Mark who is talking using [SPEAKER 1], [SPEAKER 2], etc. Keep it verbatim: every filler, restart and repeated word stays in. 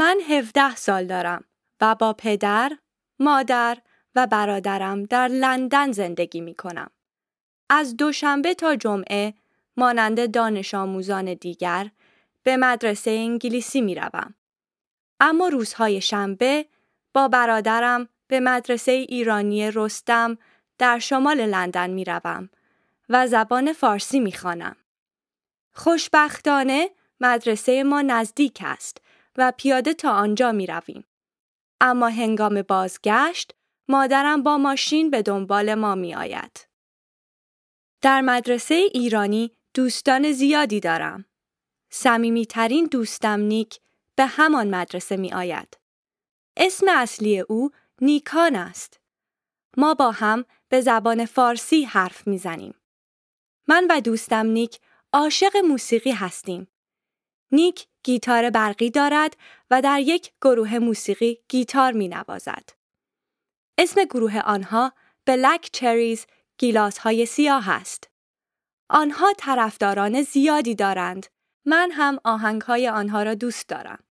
[SPEAKER 1] من هفده سال دارم و با پدر، مادر و برادرم در لندن زندگی می کنم. از دوشنبه تا جمعه مانند دانش آموزان دیگر به مدرسه انگلیسی می روم. اما روزهای شنبه با برادرم به مدرسه ایرانی رستم در شمال لندن می روم و زبان فارسی می خوانم. خوشبختانه مدرسه ما نزدیک است و پیاده تا آنجا می رویم. اما هنگام بازگشت مادرم با ماشین به دنبال ما می آید. در مدرسه ایرانی دوستان زیادی دارم. صمیمی‌ترین دوستم نیک به همان مدرسه می آید. اسم اصلی او نیکان است. ما با هم به زبان فارسی حرف می زنیم. من و دوستم نیک عاشق موسیقی هستیم. نیک گیتار برقی دارد و در یک گروه موسیقی گیتار می نوازد. اسم گروه آنها بلک چریز گیلاس های سیاه است. آنها طرفداران زیادی دارند. من هم آهنگ های آنها را دوست دارم.